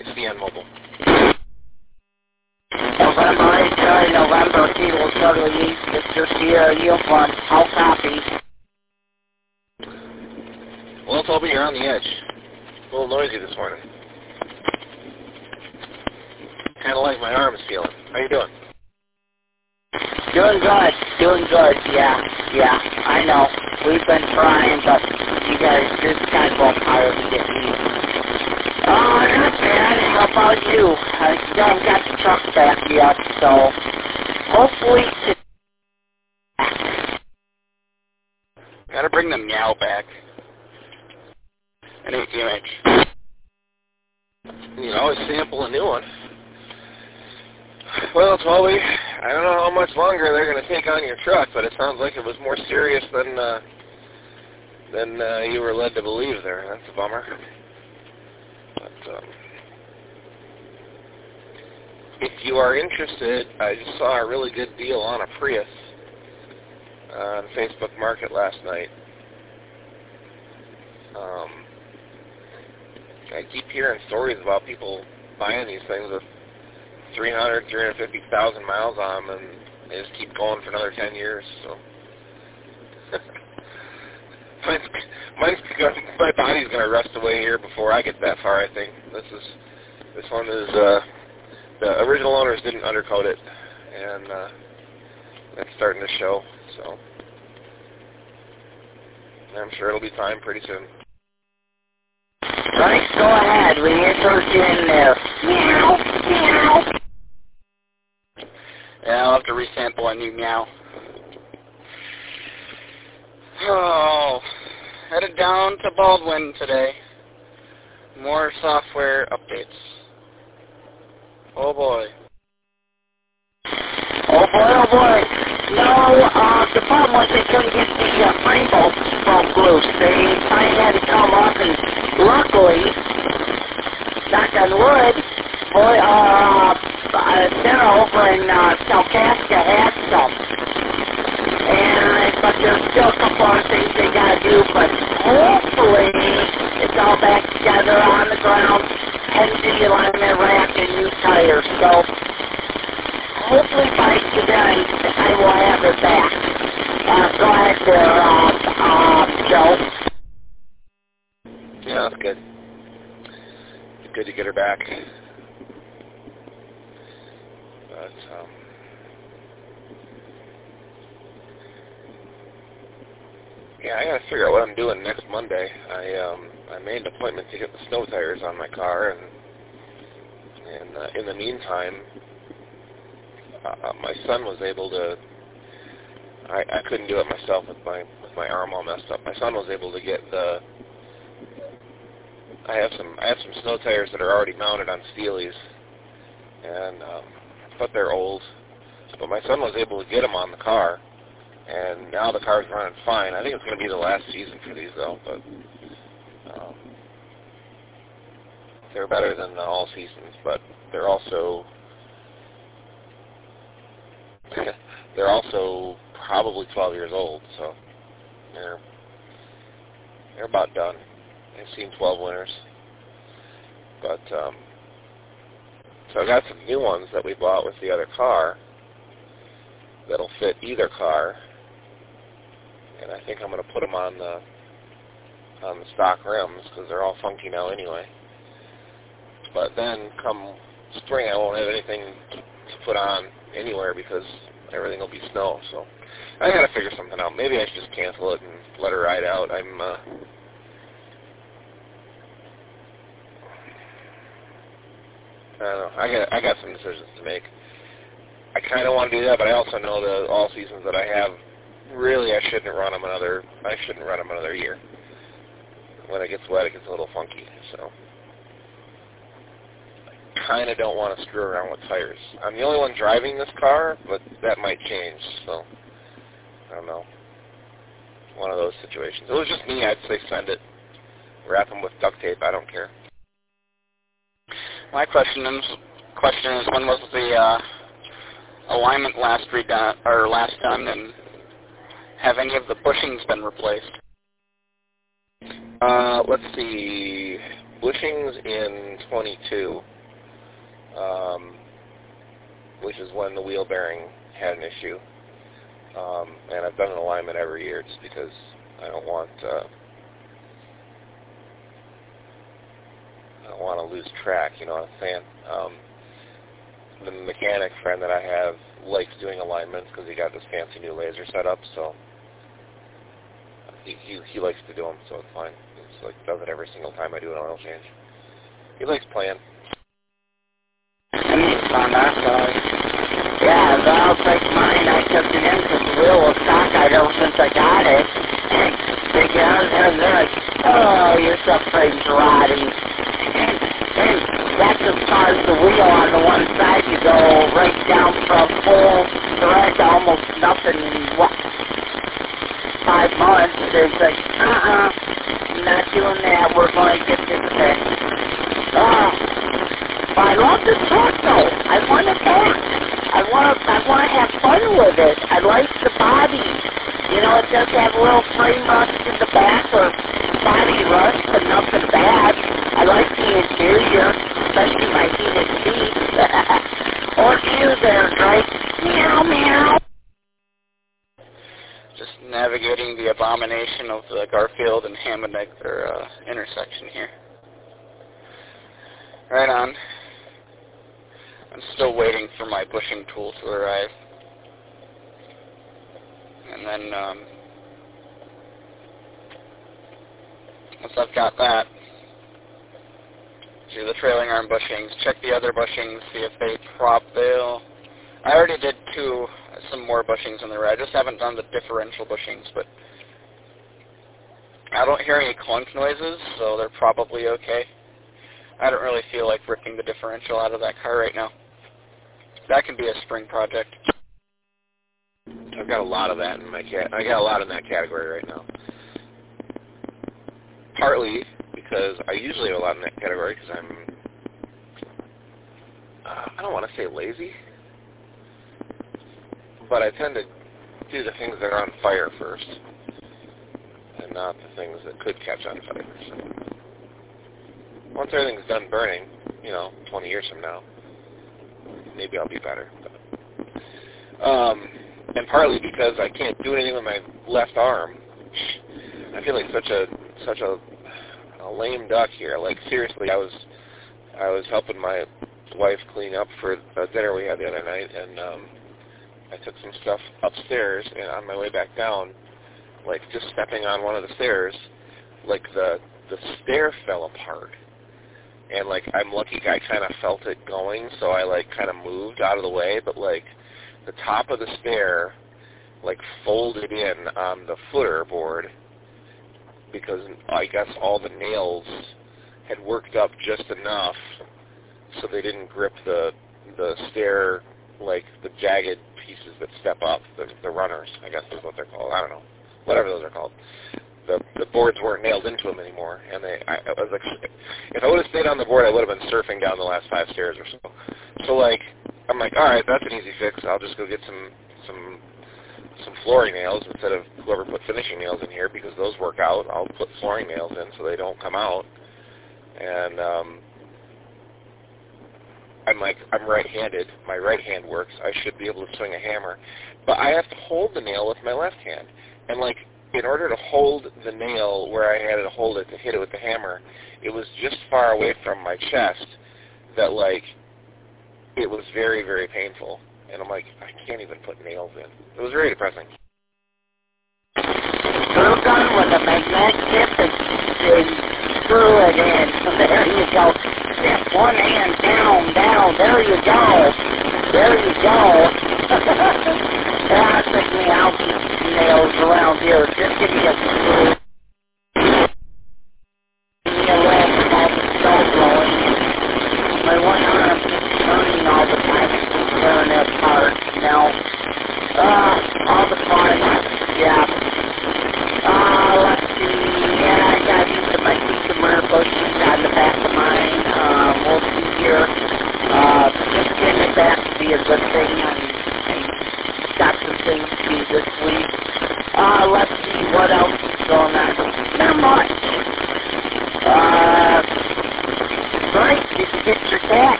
CN Mobile. November 8, Charlie, November, Kilo Charlie East, Mr. Sierra Uniform, how copy? Well, Toby, you're on the edge. A little noisy this morning. Kind of like my arm's feeling. How you doing? Doing good, yeah, I know. We've been trying, but you guys just kind of go hard to get me. Not bad. How about you? I still haven't got the truck back yet, so hopefully Gotta bring the meow back. An image. You can always sample a new one. Well, Toby, I don't know how much longer they're going to take on your truck, but it sounds like it was more serious than you were led to believe there. That's a bummer. But if you are interested, I just saw a really good deal on a Prius on Facebook Market last night. I keep hearing stories about people buying these things with 350,000 miles on them, and they just keep going for another 10 years. So my body's going to rust away here before I get that far. I think this one is the original owners didn't undercoat it, and that's starting to show. So I'm sure it'll be time pretty soon. Right, go ahead. We insert you in there. Meow, meow. Yeah, I'll have to resample a new meow. Oh, headed down to Baldwin today. More software updates. Oh boy. Oh boy. No, the problem was they couldn't get the frame bolts broke loose. They finally had to come up, and luckily, knock on wood, boy, center over in Kalkaska had some. But there's still a couple other things they got to do, but hopefully it's all back together on the ground, heavy alignment rack and new tires. So hopefully by today I will have it back. Go ahead there, Joe. Yeah, that's good. It's good to get her back. But yeah, I gotta figure out what I'm doing next Monday. I made an appointment to get the snow tires on my car, and in the meantime, my son was able to. I couldn't do it myself with my arm all messed up. My son was able to get the. I have some snow tires that are already mounted on Steelies, and but they're old. But my son was able to get them on the car, and now the car's running fine. I think it's going to be the last season for these though, but they're better than the all seasons. But they're also probably 12 years old, so they're about done. I've seen 12 winners. But so I got some new ones that we bought with the other car that'll fit either car, and I think I'm going to put them on the stock rims because they're all funky now anyway. But then come spring, I won't have anything to put on anywhere because everything will be snow. So I got to figure something out. Maybe I should just cancel it and let her ride out. I don't know. I got some decisions to make. I kind of want to do that, but I also know the all seasons that I have. Really, I shouldn't run them another year. When it gets wet, it gets a little funky. So, kind of don't want to screw around with tires. I'm the only one driving this car, but that might change. So, I don't know. One of those situations. If it was just me, I'd say send it. Wrap them with duct tape. I don't care. My question is, when was the alignment last done, and have any of the bushings been replaced? Let's see. Bushings in 22. which is when the wheel bearing had an issue. And I've done an alignment every year just because I don't want to lose track, you know what I'm saying? The mechanic friend that I have likes doing alignments because he got this fancy new laser set up, so he likes to do them, so it's fine. It's like does it every single time I do an oil change. He likes playing. On that side. Yeah, the outside mine, I took it in because the wheel was cockeyed ever since I got it. And they get out there and they're like, oh, your subframe's rotting. And that just caused the wheel on the one side to go right down from full direct to almost nothing in 5 months. It's like, not doing that. We're going to get this fixed. I love this truck though. I want it back. I want to have fun with it. I like the body. You know, it does have a little frame rust in the back or body rust, but nothing bad. I like the interior, especially my heated seats. Or you there, right? Meow, meow. Just navigating the abomination of the Garfield and Hammond intersection here. Right on. I'm still waiting for my bushing tool to arrive. And then, once I've got that, do the trailing arm bushings, check the other bushings, see if they'll... I already did some more bushings in the rear. I just haven't done the differential bushings, but I don't hear any clunk noises, so they're probably okay. I don't really feel like ripping the differential out of that car right now. That can be a spring project. I've got a lot of that in I got a lot in that category right now. Partly because I usually have a lot in that category because I'm, I don't want to say lazy, but I tend to do the things that are on fire first and not the things that could catch on fire. So once everything's done burning, 20 years from now, maybe I'll be better. And partly because I can't do anything with my left arm. I feel like such a lame duck here. Like seriously, I was helping my wife clean up for a dinner we had the other night, and I took some stuff upstairs, and on my way back down, like just stepping on one of the stairs, like the stair fell apart. And, like, I'm lucky I kind of felt it going, so I, like, kind of moved out of the way. But, like, the top of the stair, like, folded in on the footer board because I guess all the nails had worked up just enough so they didn't grip the stair, like, the jagged pieces that step up, the runners, I guess is what they're called. I don't know. Whatever those are called. The boards weren't nailed into them anymore, and I was like, if I would have stayed on the board, I would have been surfing down the last 5 stairs or so. So like, I'm like, all right, that's an easy fix. I'll just go get some flooring nails instead of whoever put finishing nails in here because those work out. I'll put flooring nails in so they don't come out. And I'm like, I'm right-handed. My right hand works. I should be able to swing a hammer, but I have to hold the nail with my left hand, and like, in order to hold the nail where I had to hold it to hit it with the hammer, it was just far away from my chest that, like, it was very, very painful. And I'm like, I can't even put nails in. It was very depressing. Screw gun with a magnetic tip and screw it in. There you go. Step one hand down. There you go. That took me out nails around here. Just give me a screw. Give me a leg from all the snow blowing. My one arm turning all the time. Tearing that part, all the fun. Yeah. Let's see. Yeah, I got my rear bushings on the back of mine. We'll see here. Just getting it back to be a good thing. Got some things to do this week. Let's see what else is going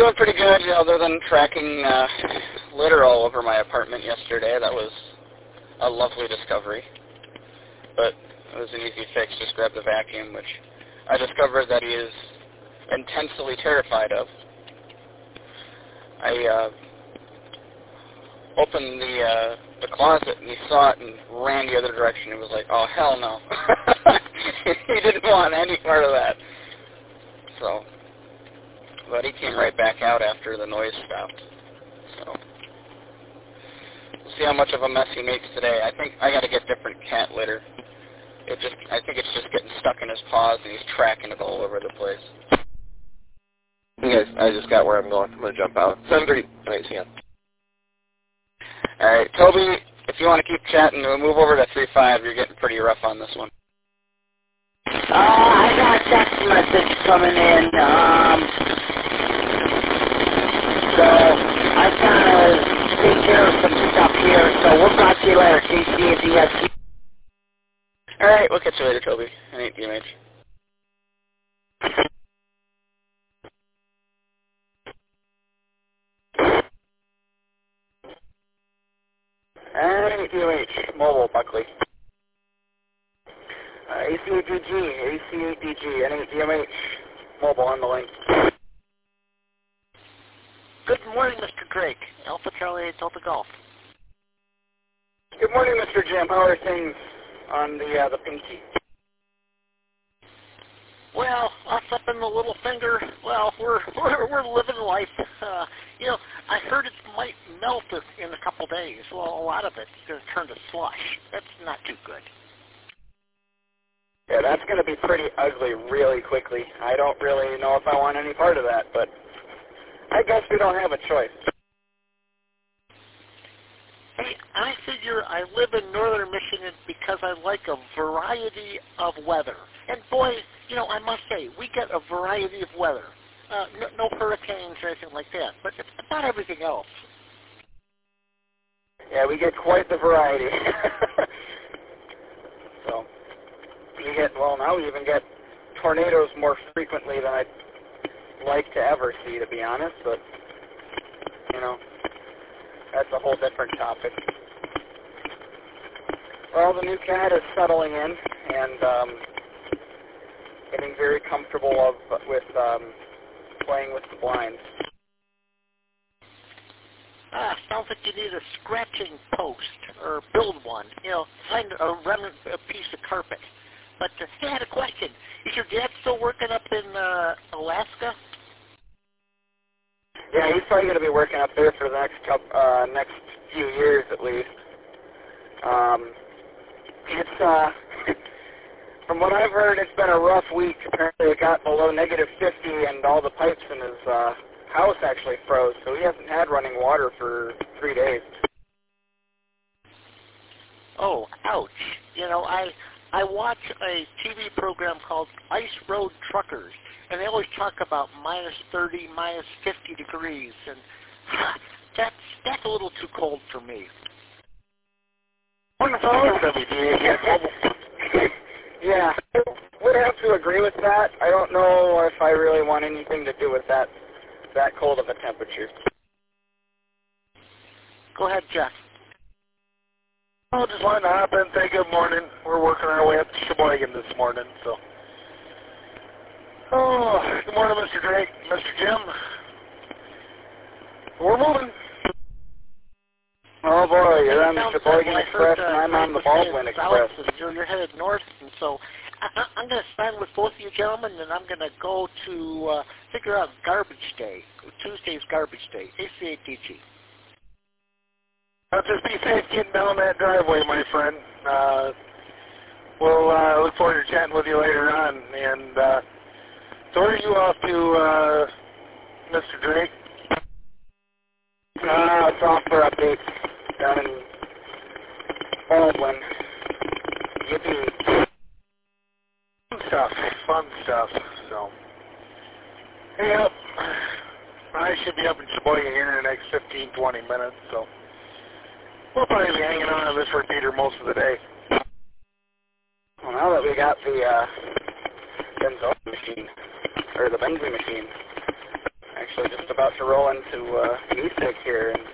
doing pretty good, other than tracking litter all over my apartment yesterday. That was a lovely discovery. But it was an easy fix. Just grab the vacuum, which I discovered that he is intensely terrified of. I opened the closet, and he saw it and ran the other direction. He was like, oh, hell no. He didn't want any part of that. So, but he came right back out after the noise stopped. So, we'll see how much of a mess he makes today. I think I got to get different cat litter. I think it's just getting stuck in his paws, and he's tracking it all over the place. Yes, I just got where I'm going. I'm going to jump out. 7:30. All right, see ya. All right, Toby, if you want to keep chatting, we'll move over to 3.5. You're getting pretty rough on this one. I got a text message coming in. So I gotta take care of some stuff here. So we'll talk to you later. KCADS. All right, we'll catch you later, Toby. I ain't DMH. And DMH, mobile, Buckley. ACADG, NADMH, mobile on the link. Good morning, Mr. Drake. Alpha Charlie 8 Delta Golf. Good morning, Mr. Jim. How are things on the Pinky? Well, us up in the little finger, well, we're living life. I heard it might melt in a couple days. Well, a lot of it's going to turn to slush. That's not too good. Yeah, that's going to be pretty ugly really quickly. I don't really know if I want any part of that, but I guess we don't have a choice. Hey, I figure I live in northern Michigan because I like a variety of weather. And boy, I must say, we get a variety of weather. No hurricanes or anything like that, but about everything else. Yeah, we get quite the variety. So, now we even get tornadoes more frequently than I'd like to ever see, to be honest, but, that's a whole different topic. Well, the new cat is settling in and getting very comfortable with playing with the blinds. Sounds like you need a scratching post or build one. Find a piece of carpet. But I had a question. Is your dad still working up in Alaska? Yeah, he's probably going to be working up there for the next few years at least. It's from what I've heard, it's been a rough week. Apparently, it got below -50, and all the pipes in his house actually froze. So he hasn't had running water for 3 days. Oh, ouch! I watch a TV program called Ice Road Truckers, and they always talk about -30, -50 degrees, and that's a little too cold for me. Yeah, I would have to agree with that. I don't know if I really want anything to do with that cold of a temperature. Go ahead, Jeff. I just wanted to hop in and say good morning. We're working our way up to Sheboygan this morning, so. Oh, good morning, Mr. Drake, Mr. Jim. We're moving. Oh boy, you're on the Sheboygan Express and I'm on the Baldwin Express. You're headed north, and so I'm going to sign with both of you gentlemen, and I'm going to go to figure out garbage day. Tuesday's garbage day, ACADG. Just be safe getting down that driveway, my friend. We'll look forward to chatting with you later on. And so where are you off to, Mr. Drake? Software updates down in Baldwin. Yippee. Fun stuff. So, yeah, I should be up in Sheboygan here in the next 15-20 minutes, so we'll probably be hanging on to this repeater most of the day. Well, now that we got the benzone machine, or the benzene machine, Actually, just about to roll into E6 here and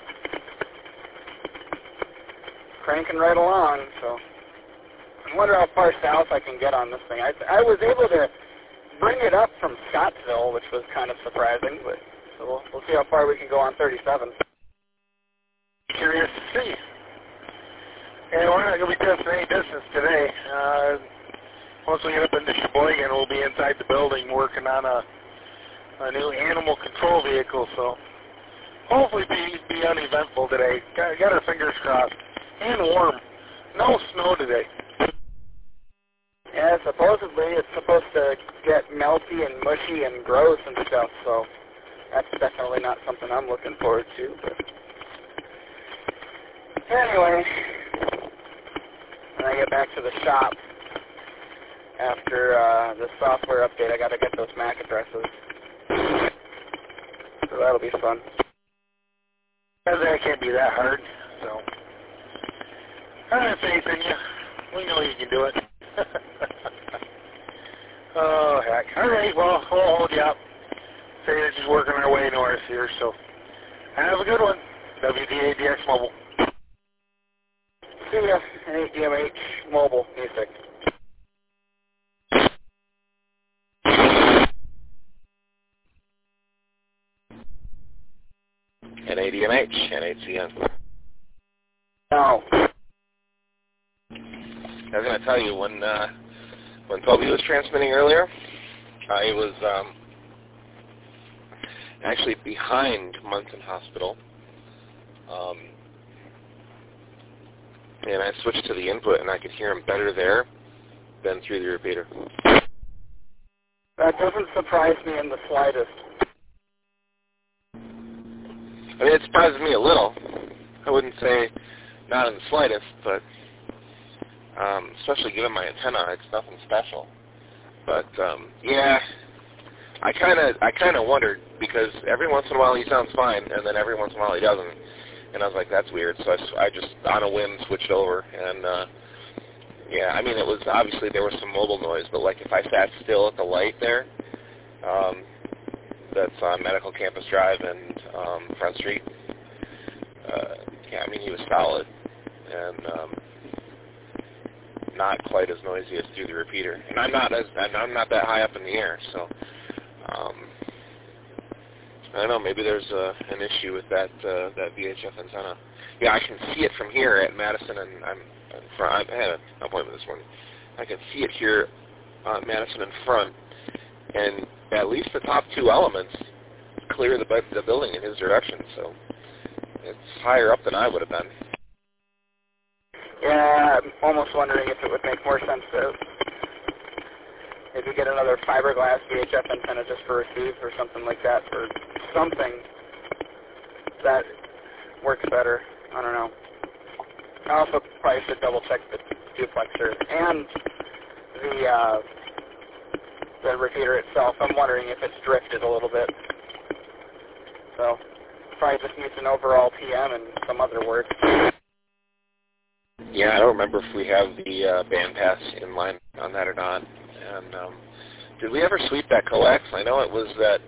cranking right along. So I wonder how far south I can get on this thing. I was able to bring it up from Scottsville, which was kind of surprising, but so we'll see how far we can go on 37. Curious to see. And we're not going to be testing any distance today. Once we get up into Sheboygan, we'll be inside the building working on a new animal control vehicle, so hopefully be uneventful today. Got our fingers crossed. And warm. No snow today. Yeah, supposedly it's supposed to get melty and mushy and gross and stuff, so that's definitely not something I'm looking forward to. But anyway, when I get back to the shop after the software update, I got to get those MAC addresses. So that'll be fun. That can't be that hard, so I have faith in you. We know you can do it. Oh, heck. All right, well, we'll hold you up. Say it's just working our way north here, so have a good one. WDADX Mobile. See ya, ADMH Mobile Music. And ADMH and HCN. No. I was going to tell you, when Toby was transmitting earlier, I was actually behind Munson Hospital, and I switched to the input, and I could hear him better there than through the repeater. That doesn't surprise me in the slightest. I mean, it surprises me a little. I wouldn't say not in the slightest, but especially given my antenna, it's nothing special. But yeah, I kind of wondered, because every once in a while he sounds fine, and then every once in a while he doesn't, and I was like, that's weird. So I just on a whim switched over, and yeah, I mean, it was obviously there was some mobile noise, but like if I sat still at the light there, that's on Medical Campus Drive and Front Street. Yeah, I mean, he was solid, and not quite as noisy as through the repeater. And I'm not that high up in the air, so I don't know. Maybe there's an issue with that VHF antenna. Yeah, I can see it from here at Madison, and I had an appointment this morning. I can see it here on Madison in front, and at least the top two elements clear the building in his direction. So it's higher up than I would have been. Yeah, I'm almost wondering if it would make more sense to maybe get another fiberglass VHF antenna just for receive or something like that, or something that works better. I don't know. I also probably should double check the duplexer and the repeater itself. I'm wondering if it's drifted a little bit. So probably just needs an overall PM and some other work. Yeah, I don't remember if we have the bandpass in line on that or not. And did we ever sweep that coax? I know it was that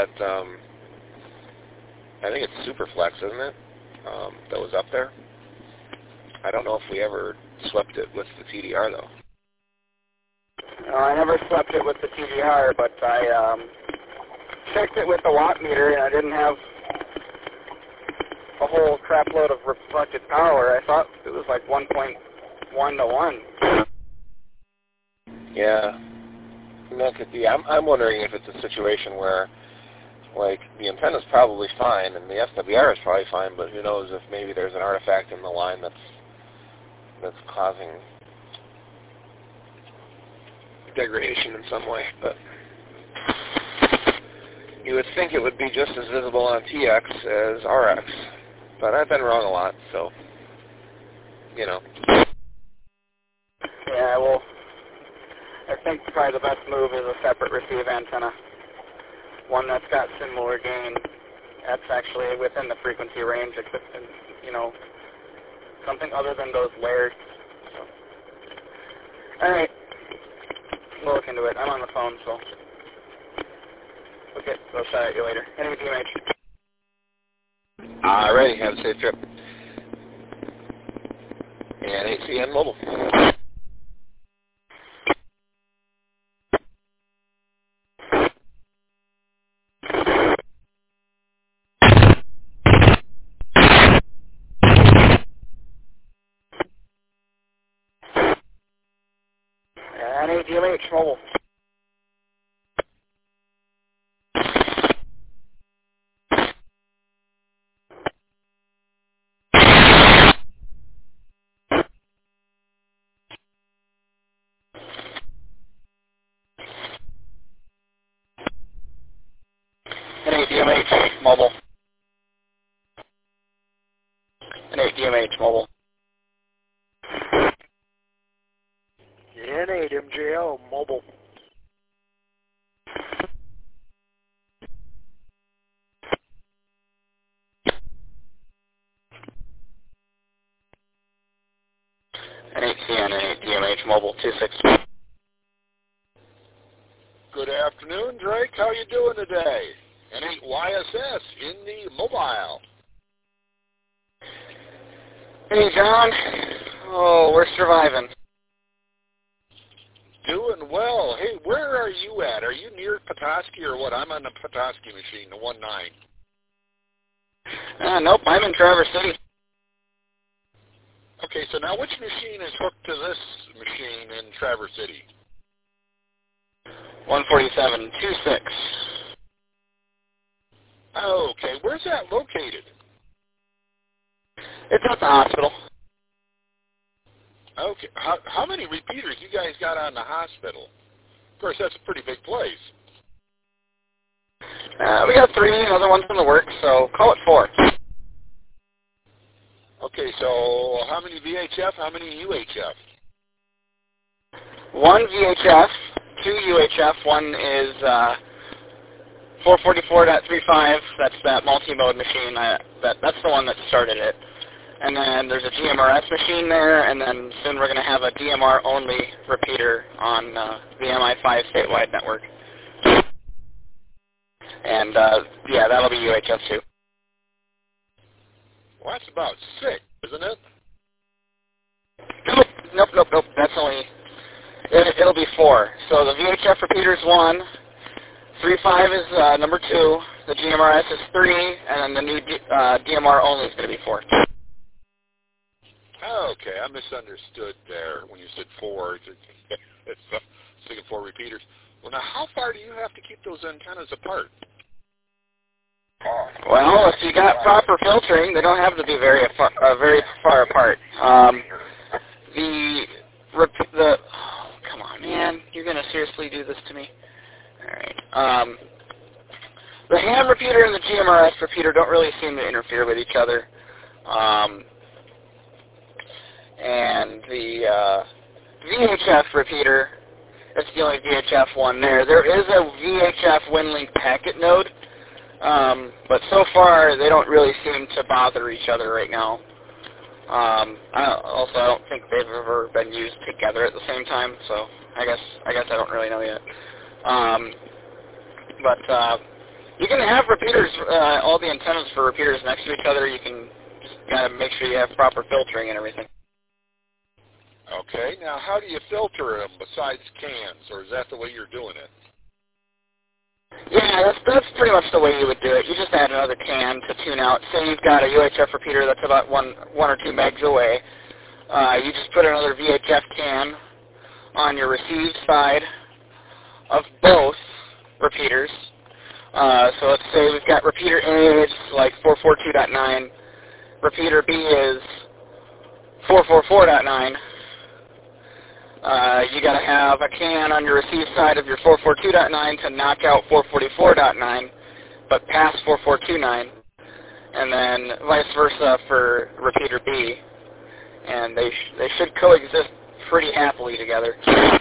I think it's Superflex, isn't it? That was up there. I don't know if we ever swept it with the TDR though. I never swept it with the TDR, but I checked it with the watt meter, and I didn't have a whole crap load of reflected power. I thought it was like 1.1 to 1. Yeah, that could be. I'm wondering if it's a situation where, like, the antenna's probably fine and the SWR is probably fine, but who knows if maybe there's an artifact in the line that's causing degradation in some way. But you would think it would be just as visible on TX as RX, but I've been wrong a lot, so, you know. Yeah, well, I think probably the best move is a separate receive antenna. One that's got similar gain. That's actually within the frequency range, except, you know, something other than those layered. So. All right. We'll look into it. I'm on the phone, so. Okay, we'll shout at you later. Enemy DMH. Alrighty, have a safe trip. And ACN Mobile. NA DMH Mobile. NA DMH Mobile. NA DMH Mobile. N8 MJL Mobile. N8CN, NA DMH Mobile 26. Good afternoon, Drake. How you doing today? N8YSS in the mobile. Hey, John. Oh, we're surviving. Doing well. Hey, where are you at? Are you near Petoskey or what? I'm on the Petoskey machine, the 1.9. Nope, I'm in Traverse City. Okay, so now which machine is hooked to this machine in Traverse City? 147.26. Okay, where's that located? It's at the hospital. Okay, how many repeaters you guys got on the hospital? Of course, that's a pretty big place. We got 3, another one's in the works, so call it 4. Okay, so how many VHF, how many UHF? 1 VHF, 2 UHF, one is 444.35, that's that multi-mode machine, that's the one that started it. And then there's a GMRS machine there, and then soon we're going to have a DMR-only repeater on the MI5 statewide network. And, yeah, that'll be UHF too. Well, that's about 6, isn't it? Nope. That's only, it'll be 4. So the VHF repeater's 1, 3.5 is number 2, the GMRS is 3, and then the new DMR only is going to be 4. Okay, I misunderstood there when you said 4. It's thinking 4 repeaters. Well, now how far do you have to keep those antennas apart? Well, if you got proper filtering, they don't have to be very far apart. Oh, come on, man, you're gonna seriously do this to me? All right. The ham repeater and the GMRS repeater don't really seem to interfere with each other. And the VHF repeater, that's the only VHF one there. There is a VHF WinLink packet node, but so far they don't really seem to bother each other right now. I don't think they've ever been used together at the same time, so I guess I don't really know yet. But you can have repeaters, all the antennas for repeaters next to each other. You can just gotta make sure you have proper filtering and everything. Okay, now how do you filter them besides cans, or is that the way you're doing it? Yeah, that's pretty much the way you would do it. You just add another can to tune out. Say you've got a UHF repeater that's about one or 2 megs away. You just put another VHF can on your receive side of both repeaters. So let's say we've got repeater A is like 442.9. Repeater B is 444.9. You got to have a can on your receive side of your 442.9 to knock out 444.9, but pass 4429, and then vice versa for repeater B, and they should coexist pretty happily together.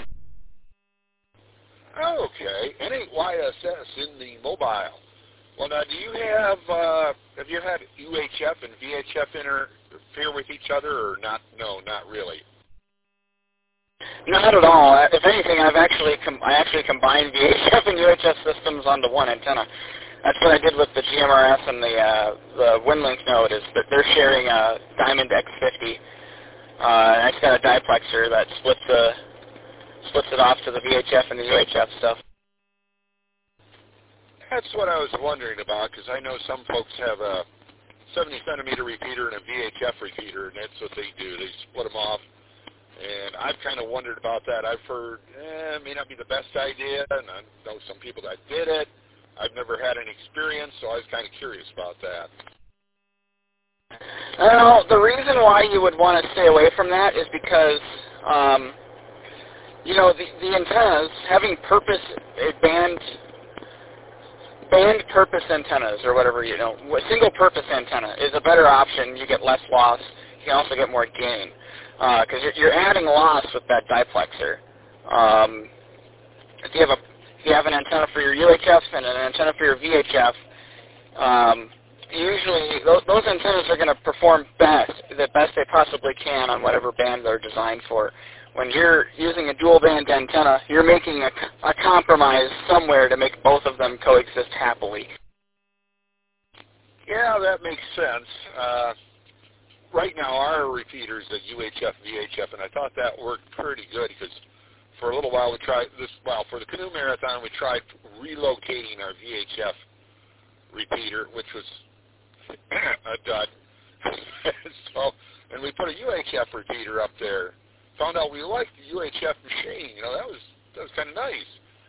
Okay, N8YSS in the mobile. Well, now, do you have you had UHF and VHF interfere with each other, or not? No, not really. Not at all. If anything, I actually combined VHF and UHF systems onto one antenna. That's what I did with the GMRS and the WinLink node, is that they're sharing a Diamond X50. I just got a diplexer that splits it off to the VHF and the UHF stuff. That's what I was wondering about, because I know some folks have a 70-centimeter repeater and a VHF repeater, and that's what they do. They split them off. And I've kind of wondered about that. I've heard it may not be the best idea, and I know some people that did it. I've never had any experience, so I was kind of curious about that. Well, the reason why you would want to stay away from that is because, you know, the antennas, having band purpose antennas, or whatever, you know, a single purpose antenna is a better option. You get less loss. You can also get more gain. Because you're adding loss with that diplexer. If you have an antenna for your UHF and an antenna for your VHF, usually those antennas are going to perform the best they possibly can on whatever band they're designed for. When you're using a dual band antenna, you're making a compromise somewhere to make both of them coexist happily. Yeah, that makes sense. Right now, our repeaters at UHF, VHF, and I thought that worked pretty good, because for a little while we tried this. Well, for the Canoe Marathon, we tried relocating our VHF repeater, which was a dud. And we put a UHF repeater up there. Found out we liked the UHF machine. You know, that was kind of nice.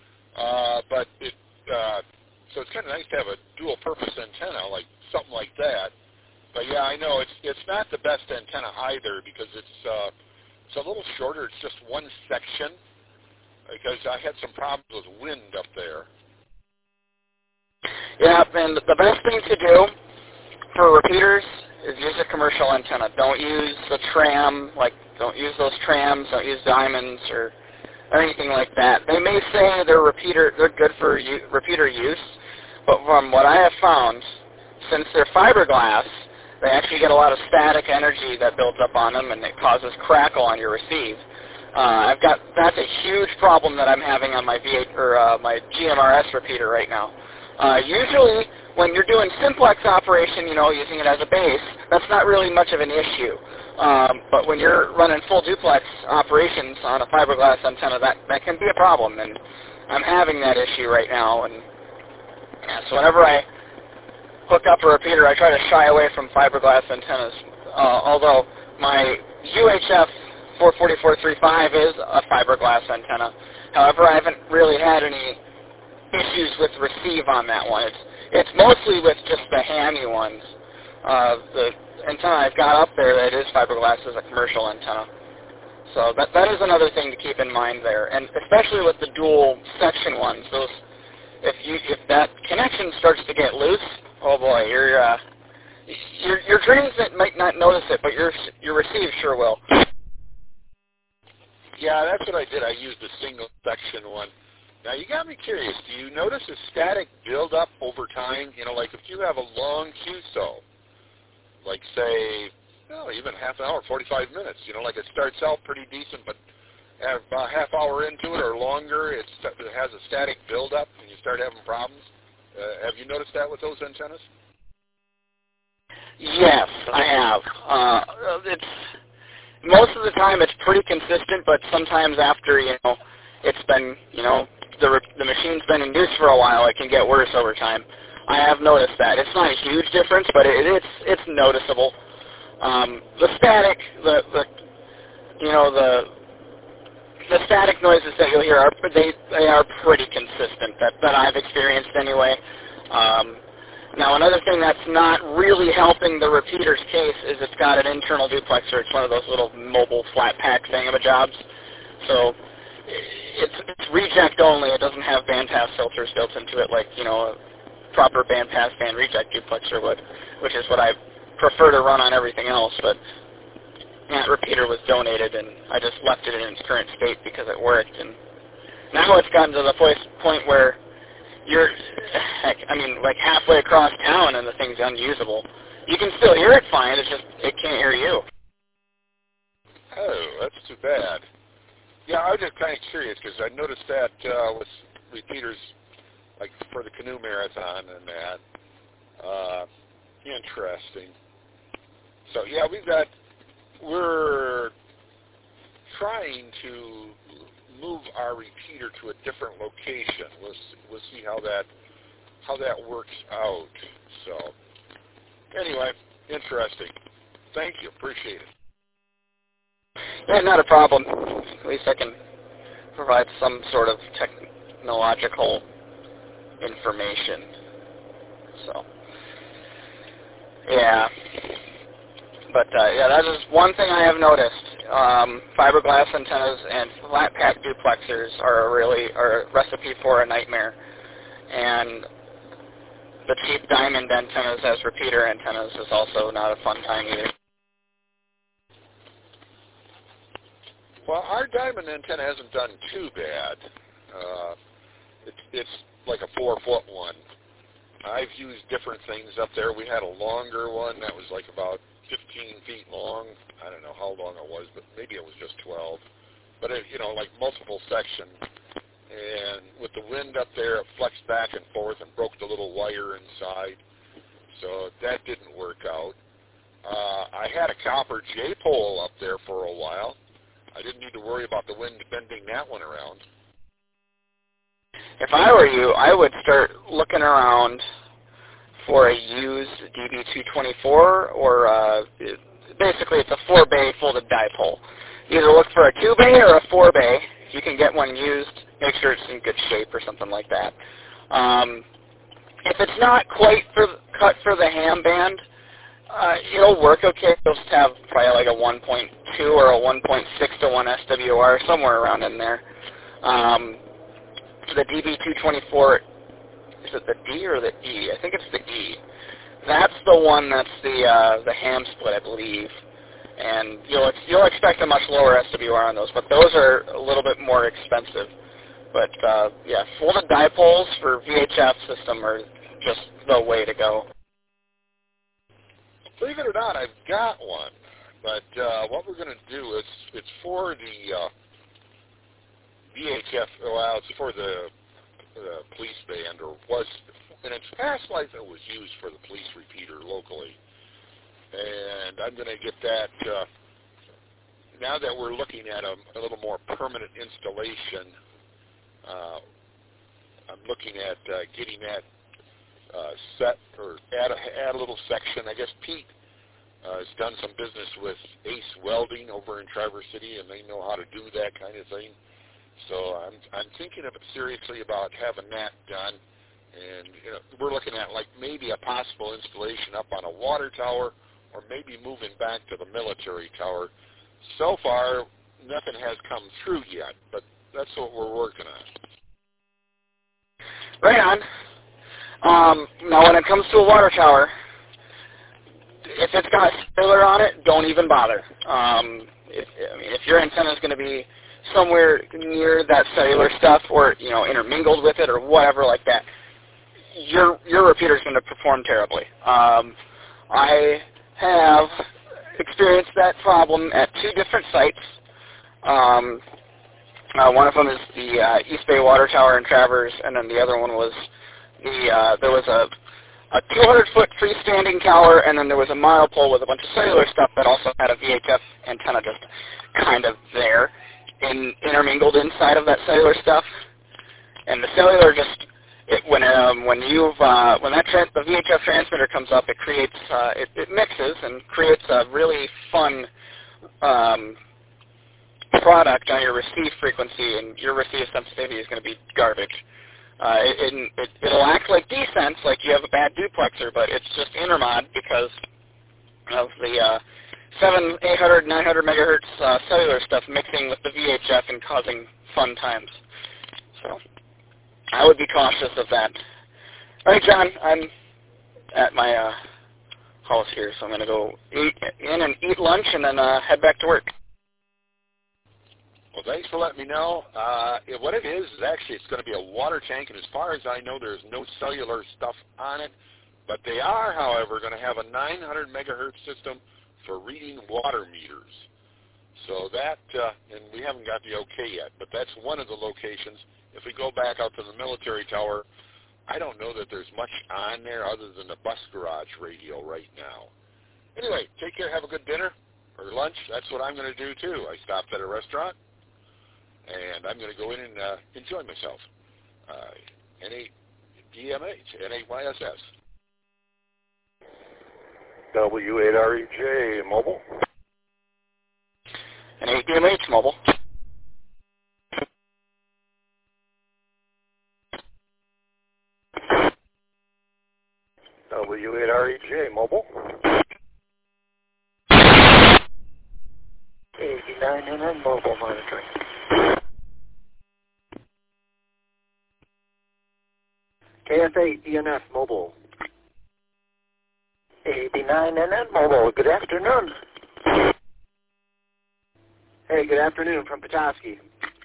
So it's kind of nice to have a dual-purpose antenna, like something like that. But yeah, I know it's not the best antenna either, because it's a little shorter. It's just one section, because I had some problems with wind up there. Yeah, and the best thing to do for repeaters is use a commercial antenna. Don't use the tram, don't use those trams, don't use diamonds or anything like that. They may say they're good for repeater use, but from what I have found, since they're fiberglass, they actually get a lot of static energy that builds up on them, and it causes crackle on your receive. That's a huge problem that I'm having on my my GMRS repeater right now. Usually, when you're doing simplex operation, you know, using it as a base, that's not really much of an issue. But when you're running full duplex operations on a fiberglass antenna, that can be a problem, and I'm having that issue right now. And yeah, so whenever I hook up a repeater, I try to shy away from fiberglass antennas. Although my UHF 44435 is a fiberglass antenna. However, I haven't really had any issues with receive on that one. It's mostly with just the hammy ones. The antenna I've got up there that is fiberglass is a commercial antenna. So that is another thing to keep in mind there, and especially with the dual section ones. Those, if that connection starts to get loose, oh boy, your transmit might not notice it, but your receive sure will. Yeah, that's what I did. I used a single section one. Now, you got me curious. Do you notice a static build-up over time? You know, like if you have a long QSO, like say, even half an hour, 45 minutes, you know, like it starts out pretty decent, but about a half hour into it or longer, it has a static build-up and you start having problems. Have you noticed that with those antennas? Yes, I have. Most of the time it's pretty consistent, but sometimes after, it's been, the machine's been in use for a while, it can get worse over time. I have noticed that. It's not a huge difference, but it's noticeable. The static, the static noises that you'll hear they are pretty consistent that I've experienced anyway. Now, another thing that's not really helping the repeater's case is it's got an internal duplexer. It's one of those little mobile flat pack thingamajobs. So it's reject only. It doesn't have bandpass filters built into it like, a proper bandpass band reject duplexer would, which is what I prefer to run on everything else. But that repeater was donated, and I just left it in its current state because it worked. And now it's gotten to the point where you're, like halfway across town and the thing's unusable. You can still hear it fine, it can't hear you. Oh, that's too bad. I was just kind of curious because I noticed that with repeaters, like for the canoe marathon and that. Interesting. So yeah, we're trying to move our repeater to a different location. We'll see how that works out. So anyway, interesting. Thank you. Appreciate it. Yeah, not a problem. At least I can provide some sort of technological information. So, yeah. But, yeah, that is one thing I have noticed. Fiberglass antennas and flat pack duplexers are a recipe for a nightmare. And the cheap diamond antennas as repeater antennas is also not a fun time either. Well, our diamond antenna hasn't done too bad. It's like a 4-foot one. I've used different things up there. We had a longer one that was like about 15 feet long. I don't know how long it was, but maybe it was just 12. But it, like multiple section. And with the wind up there, it flexed back and forth and broke the little wire inside. So that didn't work out. I had a copper J-pole up there for a while. I didn't need to worry about the wind bending that one around. If I were you, I would start looking around for a used DB224 or basically it's a 4-bay folded dipole. Either look for a 2-bay or a 4-bay. If you can get one used, make sure it's in good shape or something like that. If it's not quite cut for the ham band, it'll work okay. It'll just have probably like a 1.2 or a 1.6 to 1 SWR, somewhere around in there. The DB224, is it the D or the E? I think it's the E. That's the one that's the ham split, I believe. And you'll expect a much lower SWR on those, but those are a little bit more expensive. But yeah, folded dipoles for VHF system are just the way to go. Believe it or not, I've got one. But what we're going to do is it's for the VHF. Well, it's for the police band, or was, in its past life it was used for the police repeater locally. And I'm going to get that, now that we're looking at a little more permanent installation, I'm looking at getting that set, or add a little section. I guess Pete has done some business with Ace Welding over in Traverse City, and they know how to do that kind of thing. So I'm thinking of it seriously about having that done. And we're looking at like maybe a possible installation up on a water tower, or maybe moving back to the military tower. So far, nothing has come through yet, but that's what we're working on. Right on. Now, when it comes to a water tower, if it's got cellular on it, don't even bother. If your antenna is going to be somewhere near that cellular stuff, or intermingled with it, or whatever like that, your repeater is going to perform terribly. I have experienced that problem at 2 different sites. One of them is the East Bay Water Tower in Traverse, and then the other one was there was a 200-foot freestanding tower, and then there was a mile pole with a bunch of cellular stuff that also had a VHF antenna just kind of there, intermingled inside of that cellular stuff. And the cellular just, when the VHF transmitter comes up, it creates it mixes and creates a really fun product on your receive frequency, and your receive sensitivity is going to be garbage. It'll act like D-Sense, like you have a bad duplexer, but it's just intermod because of the 700, 800, 900 megahertz cellular stuff mixing with the VHF and causing fun times. So I would be cautious of that. All right, John, I'm at my house here, so I'm going to go eat lunch and then head back to work. Well, thanks for letting me know. What it is actually it's going to be a water tank, and as far as I know, there's no cellular stuff on it. But they are, however, going to have a 900 megahertz system for reading water meters. So that, and we haven't got the okay yet, but that's one of the locations. If we go back out to the military tower, I don't know that there's much on there other than the bus garage radio right now. Anyway, take care, have a good dinner or lunch. That's what I'm going to do too. I stopped at a restaurant, and I'm going to go in and enjoy myself. N8DMH, NAYSS. W8REJ Mobile. N8DMH Mobile. W8REJ Mobile. 89NN Mobile monitoring. KF8 ENF Mobile. 89NN Mobile. Good afternoon. Hey, good afternoon from Petoskey.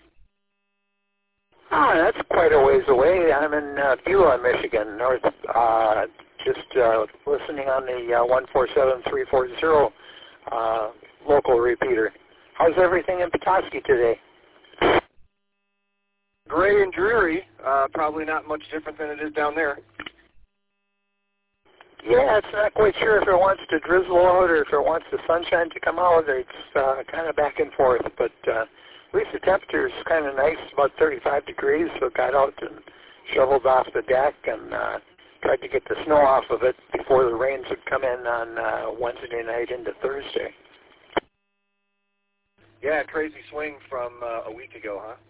That's quite a ways away. I'm in Beulah, Michigan, north. Just listening on the 147340 local repeater. How's everything in Petoskey today? Gray and dreary. Probably not much different than it is down there. Yeah, it's not quite sure if it wants to drizzle out or if it wants the sunshine to come out. It's kind of back and forth, but at least the temperature's kind of nice, about 35 degrees, so got out and shoveled off the deck and tried to get the snow off of it before the rains would come in on Wednesday night into Thursday. Yeah, crazy swing from a week ago, huh?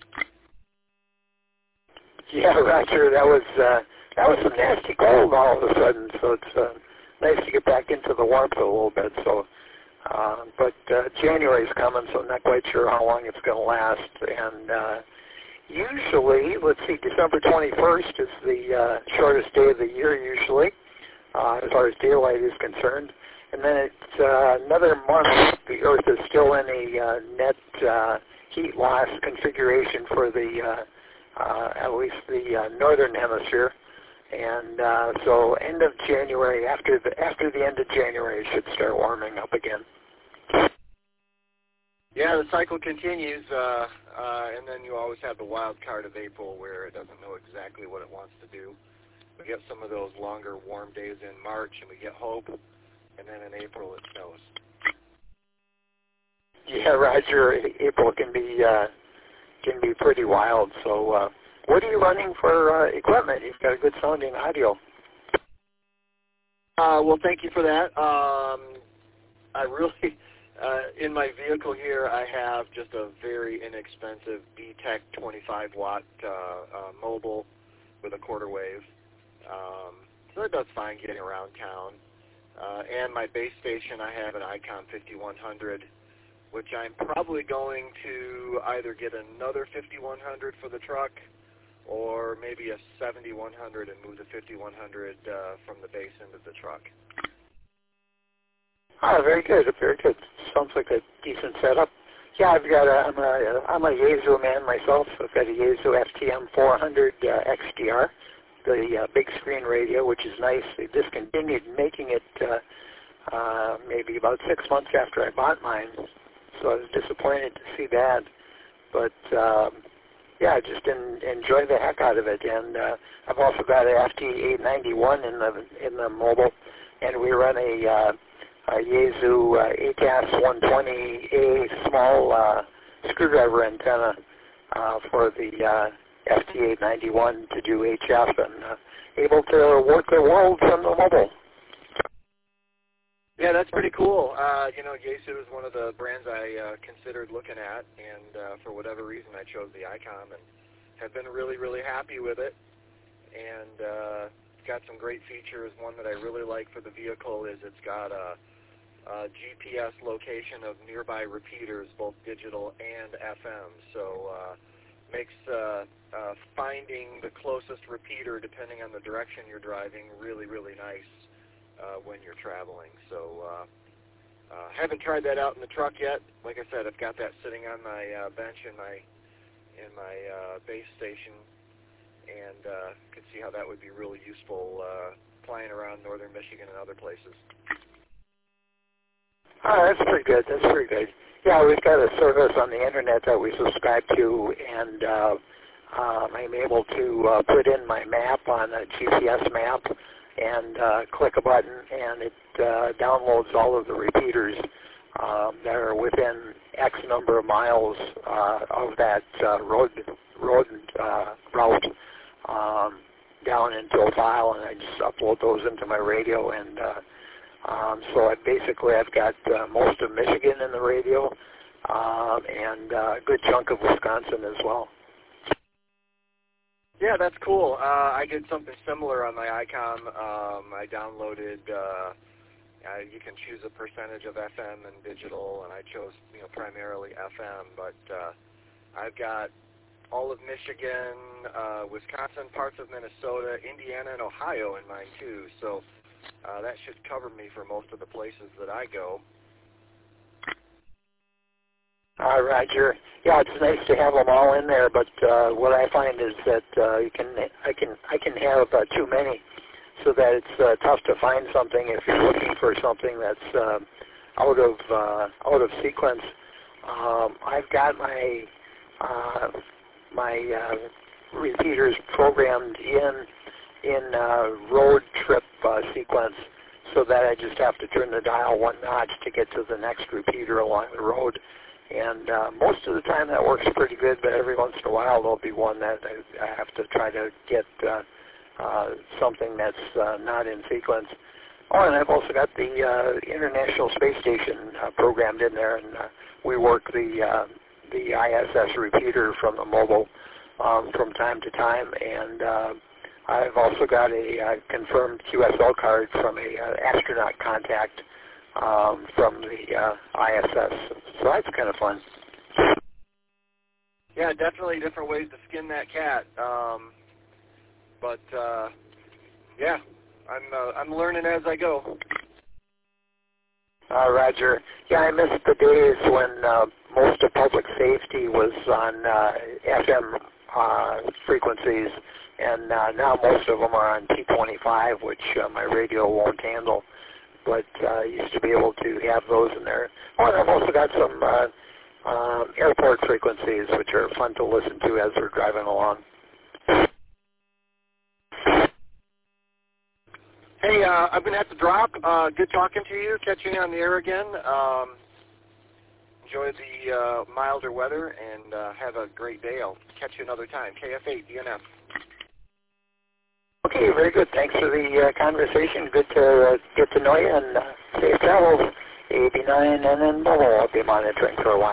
Yeah, Roger, that was some nasty cold all of a sudden, so it's nice to get back into the warmth a little bit. So, but January's coming, so I'm not quite sure how long it's going to last. And usually, let's see, December 21st is the shortest day of the year usually, as far as daylight is concerned. And then it's another month. The Earth is still in a net heat loss configuration for the at least the northern hemisphere. And so end of January, after the end of January, it should start warming up again. Yeah, the cycle continues, and then you always have the wild card of April where it doesn't know exactly what it wants to do. We get some of those longer warm days in March, and we get hope, and then in April it snows. Yeah, Roger, April can be pretty wild. So what are you running for equipment? You've got a good sounding audio. Well, thank you for that. I really, in my vehicle here, I have just a very inexpensive BTEC 25-watt mobile with a quarter wave. So it does fine getting around town. And my base station, I have an Icom 5100, which I'm probably going to either get another 5100 for the truck or maybe a 7100 and move the 5100 from the base into the truck. Oh, very good, very good. Sounds like a decent setup. Yeah, I'm a Yaesu man myself. I've got a Yaesu FTM 400 XDR, the big screen radio, which is nice. They discontinued making it maybe about 6 months after I bought mine, so I was disappointed to see that. But yeah, I just enjoy the heck out of it. And I've also got an FT891 in the mobile, and we run a Yaesu ATAS 120A small screwdriver antenna for the FT891 to do HF, and able to work the world from the mobile. Yeah, that's pretty cool. You know, Yaesu is one of the brands I considered looking at, and for whatever reason I chose the Icom and have been really, really happy with it. And it's got some great features. One that I really like for the vehicle is it's got a GPS location of nearby repeaters, both digital and FM. So makes finding the closest repeater, depending on the direction you're driving, really, really nice when you're traveling. So haven't tried that out in the truck yet. Like I said, I've got that sitting on my bench in my base station, and could see how that would be really useful flying around northern Michigan and other places. Oh, that's pretty good. That's pretty good. Yeah, we've got a service on the internet that we subscribe to, and I'm able to put in my map on a GPS map and click a button, and it downloads all of the repeaters that are within X number of miles of that route down into a file, and I just upload those into my radio, and so I've got most of Michigan in the radio, and a good chunk of Wisconsin as well. Yeah, that's cool. I did something similar on my ICOM. I downloaded, you can choose a percentage of FM and digital, and I chose primarily FM, but I've got all of Michigan, Wisconsin, parts of Minnesota, Indiana, and Ohio in mine too, so that should cover me for most of the places that I go. Roger. Yeah, it's nice to have them all in there, but what I find is that I can have too many, so that it's tough to find something if you're looking for something that's out of sequence. I've got my repeaters programmed in road trip sequence, so that I just have to turn the dial one notch to get to the next repeater along the road. And most of the time that works pretty good, but every once in a while there'll be one that I have to try to get something that's not in sequence. Oh, and I've also got the International Space Station programmed in there, and we work the ISS repeater from the mobile from time to time, and I've also got a confirmed QSL card from a astronaut contact from the ISS, so that's kind of fun. Yeah, definitely different ways to skin that cat, but yeah, I'm learning as I go. Roger. Yeah, I missed the days when most of public safety was on FM frequencies, and now most of them are on P25, which my radio won't handle. But I used to be able to have those in there. Oh, and I've also got some airport frequencies, which are fun to listen to as we're driving along. Hey, I'm going to have to drop. Good talking to you. Catching you on the air again. Enjoy the milder weather, and have a great day. I'll catch you another time. KF8, DNF. Okay, very good. Thanks for the conversation. Good to get to know you, and safe travels. 89 and then Bubble. I'll be monitoring for a while.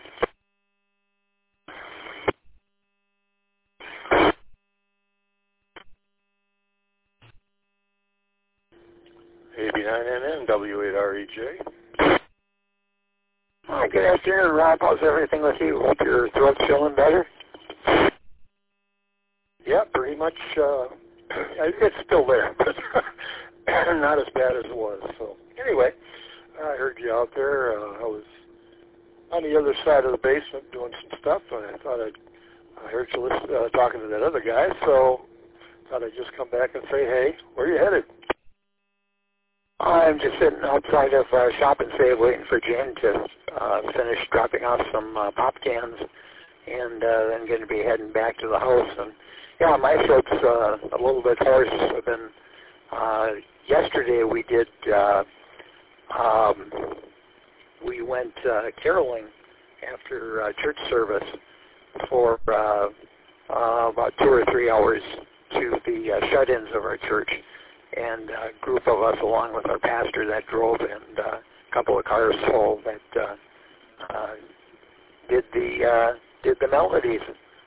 AB9NN, W8REJ. Hi, good afternoon, Rob. How's everything with you? Hope your throat's feeling better? Yeah, pretty much. It's still there, but not as bad as it was. So anyway, I heard you out there. I was on the other side of the basement doing some stuff, and I thought I heard you talking to that other guy, so thought I'd just come back and say, hey, where are you headed? I'm just sitting outside of Shop and Save waiting for Jen to finish dropping off some pop cans, and then going to be heading back to the house. And yeah, my throat's a little bit hoarse. I've been, yesterday we did, we went caroling after church service for about 2 or 3 hours to the shut-ins of our church. And a group of us, along with our pastor, that drove, and a couple of cars full that did the melodies.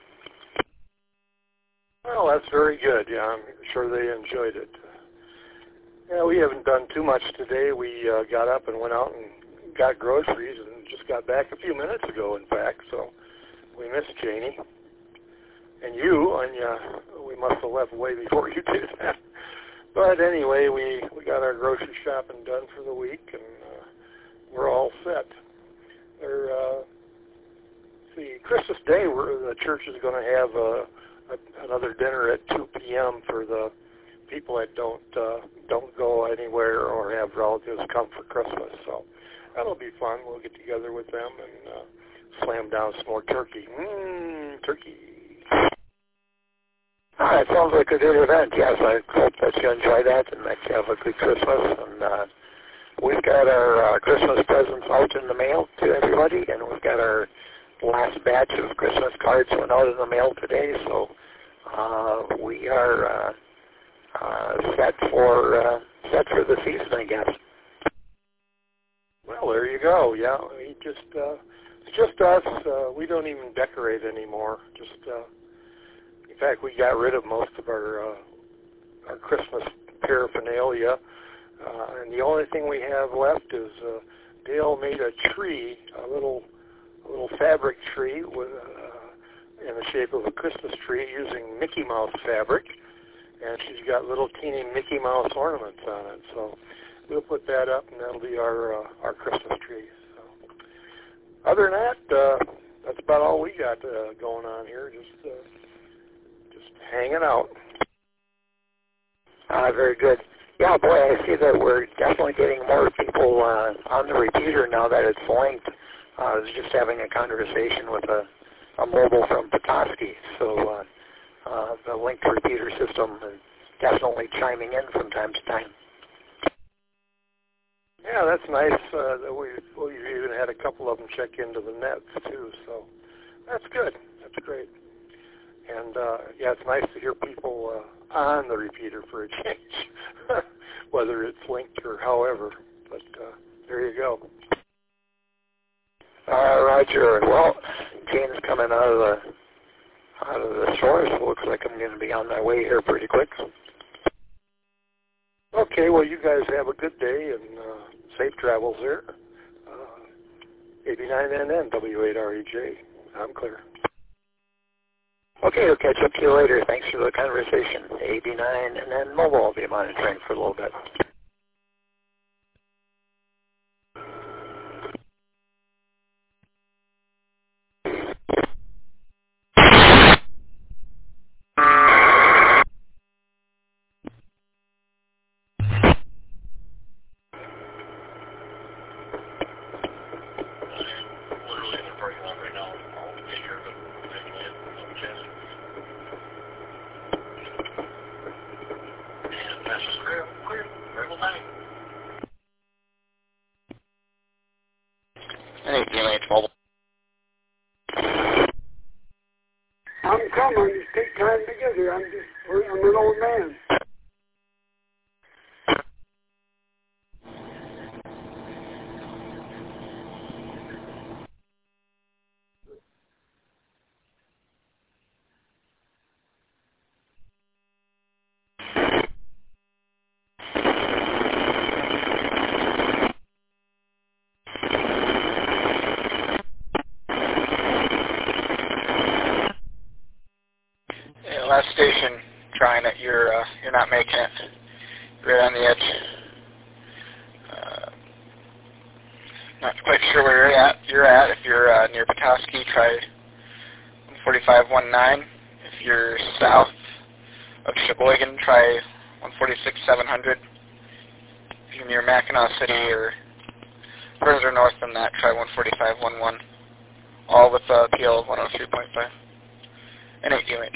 Well, that's very good. Yeah, I'm sure they enjoyed it. Yeah, we haven't done too much today. We got up and went out and got groceries, and just got back a few minutes ago, in fact. So we missed Janie and you, and we must have left way before you did that. But anyway, we got our grocery shopping done for the week, and we're all set. See, Christmas Day, the church is going to have another dinner at 2 p.m. for the people that don't go anywhere or have relatives come for Christmas. So that'll be fun. We'll get together with them and slam down some more turkey. Turkey. It sounds like a good event. Yes, I hope that you enjoy that and that you have a good Christmas. And we've got our Christmas presents out in the mail to everybody, and we've got our last batch of Christmas cards went out in the mail today. So we are set for the season, I guess. Well, there you go. Yeah, it's just us. We don't even decorate anymore. In fact, we got rid of most of our Christmas paraphernalia, and the only thing we have left is Dale made a tree, a little fabric tree with in the shape of a Christmas tree using Mickey Mouse fabric, and she's got little teeny Mickey Mouse ornaments on it. So we'll put that up, and that'll be our Christmas tree. So other than that, that's about all we got going on here. Just hanging out. Very good. Yeah, boy, I see that we're definitely getting more people on the repeater now that it's linked. I was just having a conversation with a mobile from Petoskey, so the linked repeater system is definitely chiming in from time to time. Yeah, that's nice. We've even had a couple of them check into the nets, too, so that's good. That's great. And, yeah, it's nice to hear people on the repeater for a change, whether it's linked or however. But there you go. Roger. Well, Jane's coming out of the store, so it looks like I'm going to be on my way here pretty quick. Okay, well, you guys have a good day and safe travels there. 89NN, W8REJ. I'm clear. Okay, we'll catch up to you later. Thanks for the conversation. 89 and then mobile will be monitoring for a little bit. I'm coming. Just take time to get here. I'm an old man. Last station, trying it. You're not making it. Right on the edge. Not quite sure where you're at. If you're near Petoskey, try 145.19. If you're south of Sheboygan, try 146.700. If you're near Mackinac City or further north than that, try 145.11. All with PL 103.5 and 8 UH.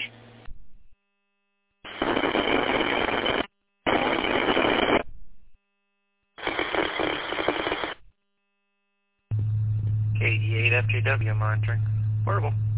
KD8 FJW monitoring. Portable.